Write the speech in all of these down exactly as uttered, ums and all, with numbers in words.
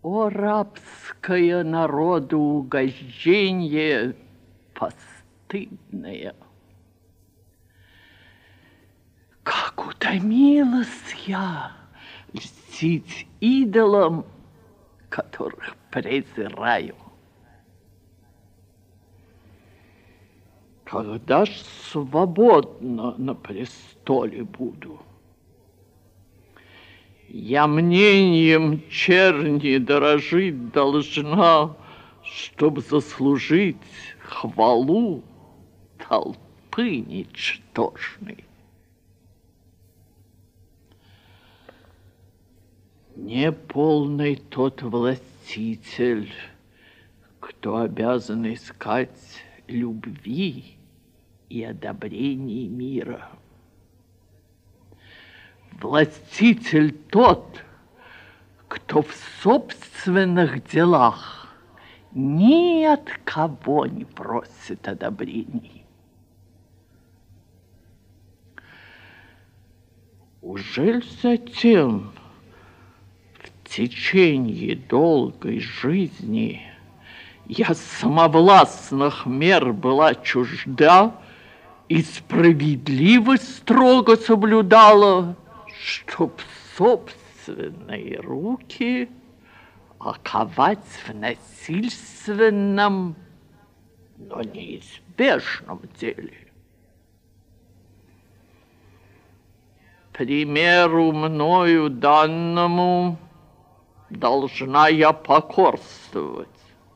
О, рабское народу угожденье постыдное! Как утомилась я льстить идолам, которых презираю. Когда ж свободно на престоле буду? Я мнением черни дорожить должна, чтоб заслужить хвалу толпы ничтожной. Неполный тот властитель, кто обязан искать любви и одобрения мира. Властитель тот, кто в собственных делах ни от кого не просит одобрений. Ужель затем в течение долгой жизни я самовластных мер была чужда и справедливость строго соблюдала, чтоб собственные руки оковать в насильственном, но неизбежном деле? Примеру мною данному должна я покорствовать.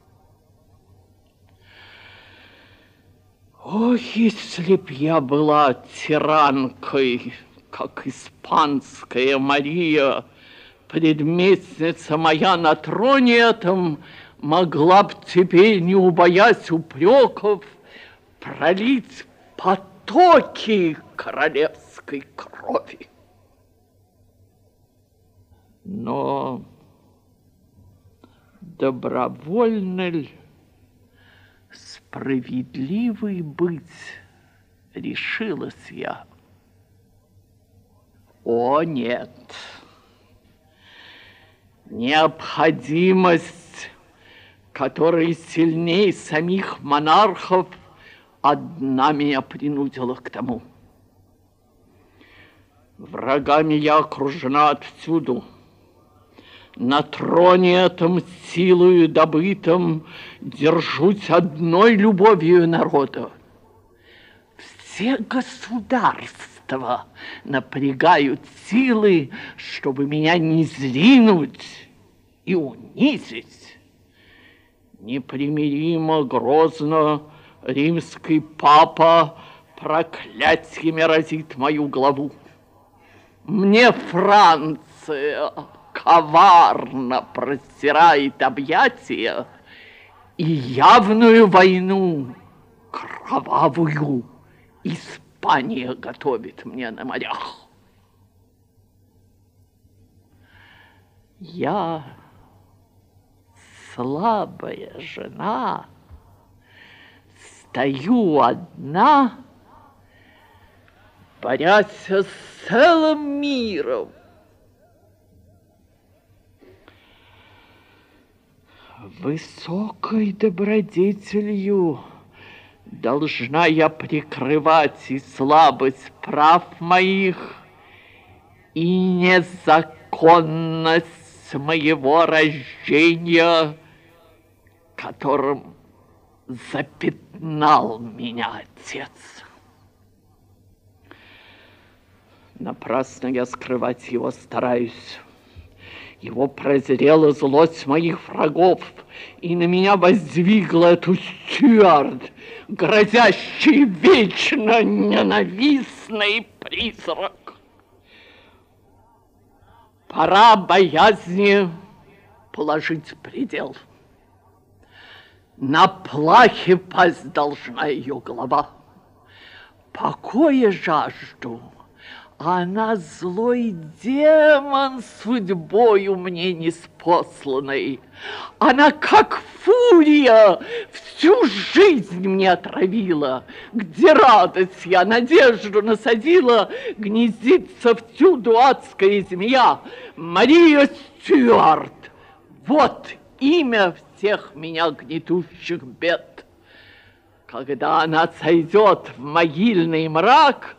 О, если б я была тиранкой, как испанская Мария, предместница моя на троне этом, могла б теперь, не убоясь упреков, пролить потоки королевской крови. Но добровольно ли справедливой быть решилась я? О, нет! Необходимость, которая сильнее самих монархов, одна меня принудила к тому. Врагами я окружена отвсюду. На троне этом силою добытым держусь одной любовью народа. Все государства напрягают силы, чтобы меня низвинуть и унизить. Непримиримо грозно римский папа проклятиями разит мою главу. Мне Франция коварно простирает объятия и явную войну, кровавую, Испания готовит мне на морях. Я, слабая жена, стою одна, борясь с целым миром. Высокой добродетелью должна я прикрывать и слабость прав моих, и незаконность моего рождения, которым запятнал меня отец. Напрасно я скрывать его стараюсь. Его презрела злость моих врагов, и на меня воздвигла эту Стюарт, грозящий вечно ненавистный призрак. Пора боязни положить предел. На плахе пасть должна ее голова. Покоя жажду, она злой демон судьбою мне неспосланной. Она, как фурия, всю жизнь мне отравила. Где радость я, надежду насадила, гнездится всюду адская змея. Мария Стюарт, Вот имя всех меня гнетущих бед. Когда она сойдет в могильный мрак,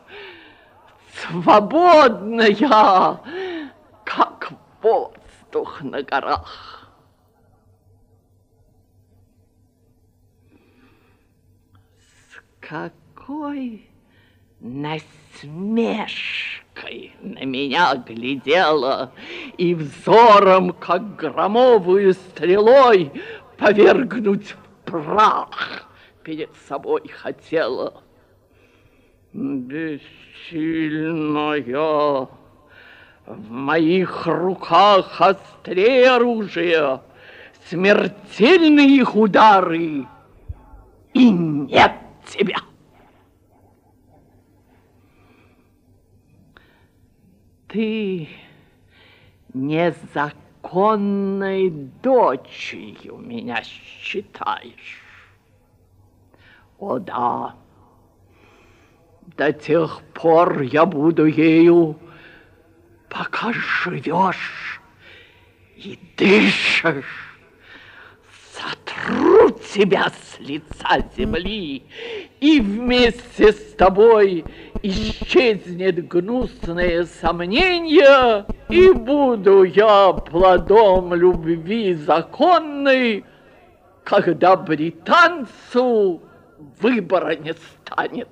свободная, как воздух на горах. С какой насмешкой на меня глядела и взором, как громовую стрелой, повергнуть в прах перед собой хотела. Бессильная, в моих руках острее оружия, смертельные их удары, и нет тебя. Ты незаконной дочерью меня считаешь. О да, до тех пор я буду ею, пока живешь и дышишь. Сотру тебя с лица земли, и вместе с тобой исчезнет гнусное сомнение, и буду я плодом любви законной, когда британцу выбора не станет.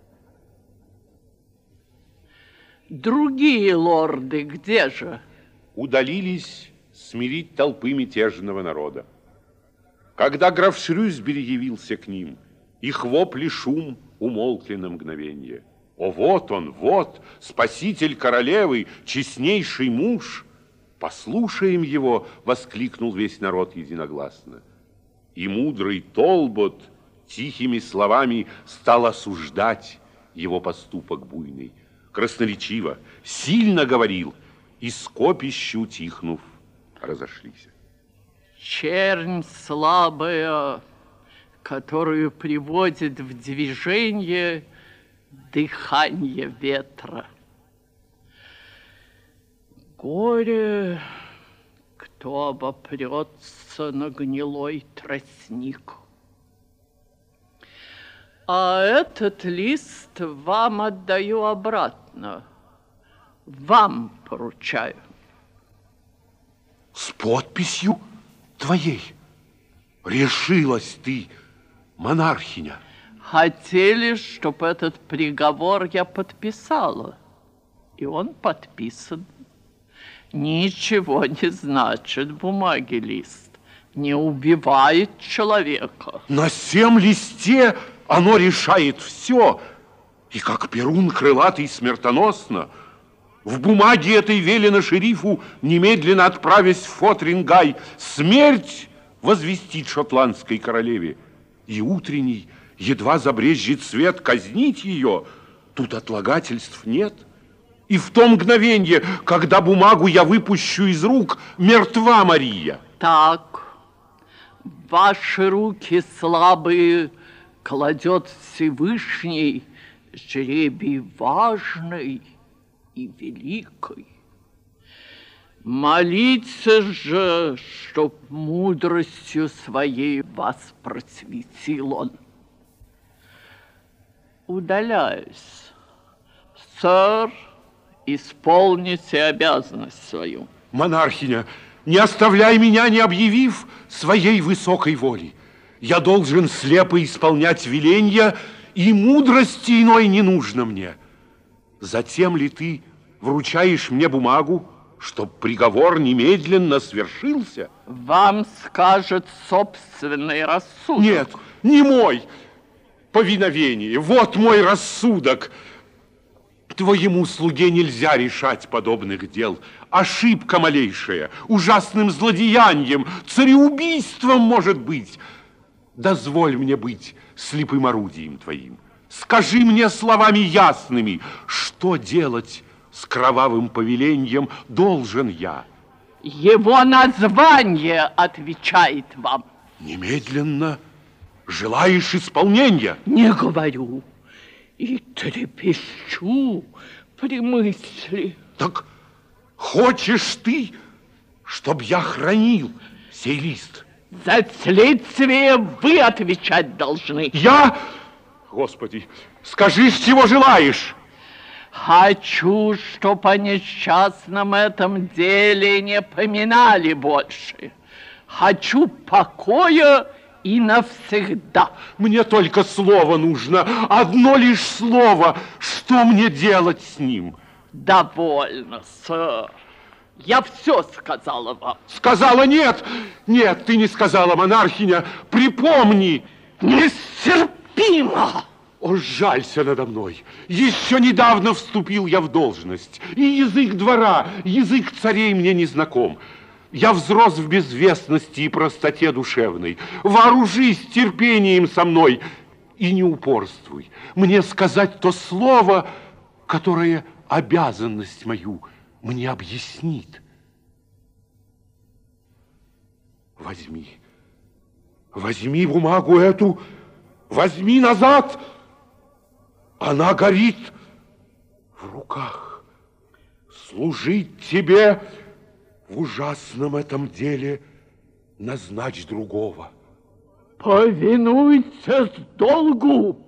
Другие лорды где же? Удалились смирить толпы мятежного народа. Когда граф Шрюсбери явился к ним, их вопли шум умолкли на мгновенье. О, вот он, вот, спаситель королевы, честнейший муж. Послушаем его, воскликнул весь народ единогласно. И мудрый Толбот тихими словами стал осуждать его поступок буйный. Красноречиво, сильно говорил, и скопищу утихнув, разошлись. Чернь слабая, которую приводит в движение дыхание ветра. Горе, кто обопрется на гнилой тростник. А этот лист вам отдаю обратно. Вам поручаю. С подписью твоей решилась ты, монархиня. Хотели, чтоб этот приговор я подписала. И он подписан. Ничего не значит бумаги лист. Не убивает человека. На сем листе оно решает все. И как перун крылатый смертоносно. В бумаге этой велено шерифу, немедленно отправясь в Фотрингай, смерть возвестить шотландской королеве. И утренний, едва забрезжит свет, казнить ее. Тут отлагательств нет. И в то мгновенье, когда бумагу я выпущу из рук, мертва Мария. Так, ваши руки слабые кладет Всевышний жребий важный и великой. Молиться же, чтоб мудростью своей вас просветил он. Удаляюсь. Сэр, исполните обязанность свою. Монархиня, не оставляй меня, не объявив своей высокой воли. Я должен слепо исполнять веления, и мудрости иной не нужно мне. Затем ли ты вручаешь мне бумагу, чтоб приговор немедленно свершился? Вам скажет собственный рассудок. Нет, не мой. Повиновение, вот мой рассудок. Твоему слуге нельзя решать подобных дел. Ошибка малейшая, ужасным злодеянием, цареубийством может быть. Дозволь мне быть слепым орудием твоим. Скажи мне словами ясными, что делать с кровавым повелением должен я. Его название отвечает вам. Немедленно желаешь исполнения? Не говорю. И трепещу при мысли. Так хочешь ты, чтоб я хранил сей лист? За следствие вы отвечать должны. Я? Господи, скажи, чего желаешь? Хочу, чтоб о несчастном этом деле не поминали больше. Хочу покоя и навсегда. Мне только слово нужно, одно лишь слово. Что мне делать с ним? Довольно, сэр. Я все сказала вам. Сказала нет? Нет, ты не сказала, монархиня. Припомни. Нестерпимо! О, жалься надо мной. Еще недавно вступил я в должность. И язык двора, язык царей мне не знаком. Я взрос в безвестности и простоте душевной. Вооружись терпением со мной и не упорствуй. Мне сказать то слово, которое обязанность мою мне объяснит. Возьми, возьми бумагу эту, возьми назад. Она горит в руках. Служить тебе в ужасном этом деле назначь другого. Повинуйтесь долгу.